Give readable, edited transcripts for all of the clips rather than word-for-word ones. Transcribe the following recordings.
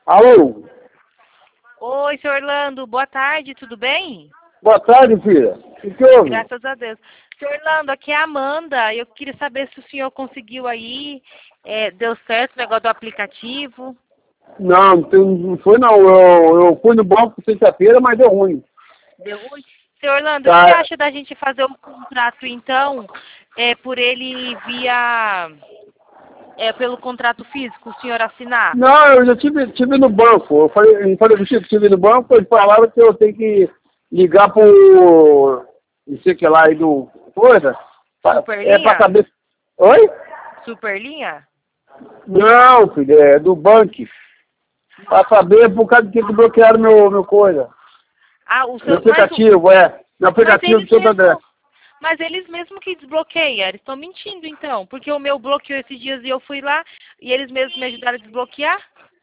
Alô? Oi, senhor Orlando, boa tarde, tudo bem? Boa tarde, filha. O que houve? Graças a Deus. Senhor Orlando, aqui é a Amanda. Eu queria saber se o senhor conseguiu aí, deu certo o negócio do aplicativo. Não foi não. Eu fui no banco sexta-feira, mas deu ruim. Deu ruim? Senhor Orlando, o que Tá. você acha da gente fazer um contrato, então, por ele pelo contrato físico, o senhor assinar? Não, eu já tive no banco. Eu falei que tive no banco, eles falaram que eu tenho que ligar pro... não sei o que lá aí do... coisa. É pra Superlinha? saber... Oi? Superlinha? Não, filho, é do banco. Pra saber por causa de que bloquearam meu coisa. Ah, o Meu seu... aplicativo, Meu aplicativo do Santo André. Mas eles mesmos que desbloqueiam, eles estão mentindo então, porque o meu bloqueou esses dias e eu fui lá e eles mesmos me ajudaram a desbloquear.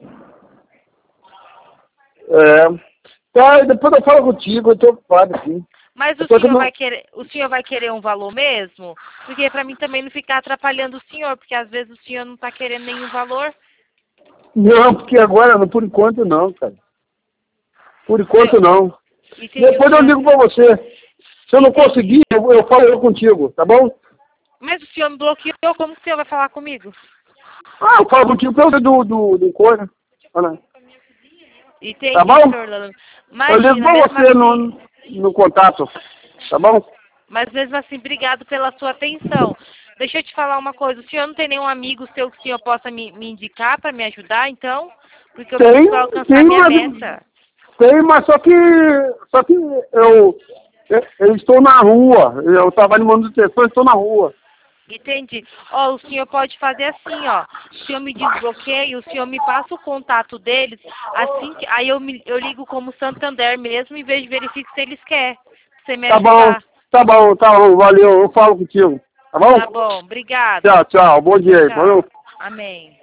Tá, depois eu falo contigo, eu tô ocupado aqui. Mas o senhor vai querer um valor mesmo? Porque para mim também não ficar atrapalhando o senhor, porque às vezes o senhor não está querendo nenhum valor. Não, porque agora, por enquanto não, cara. Por enquanto não. Depois eu ligo pra você. Se eu não conseguir, eu falo contigo, tá bom? Mas o senhor me bloqueou, como que o senhor vai falar comigo? Ah, eu falo contigo pelo do coisa. Entendi, Tá bom? senhor Orlando. Eu ligo pra você no contato, tá bom? Mas mesmo assim, obrigado pela sua atenção. Deixa eu te falar uma coisa. O senhor não tem nenhum amigo seu que o senhor possa me indicar para me ajudar, então? Porque eu preciso alcançar minha meta. Tem, mas só que eu estou na rua. Eu trabalho em manutenção, estou na rua. Entendi. Ó, o senhor pode fazer assim, ó. O senhor me desbloqueia, o senhor me passa o contato deles, assim que aí eu ligo como Santander mesmo e vejo, verifico se eles querem. Você me ajudar. Tá bom, valeu, eu falo contigo. Tá bom? Tá bom, obrigado. Tchau, bom dia aí, valeu. Amém.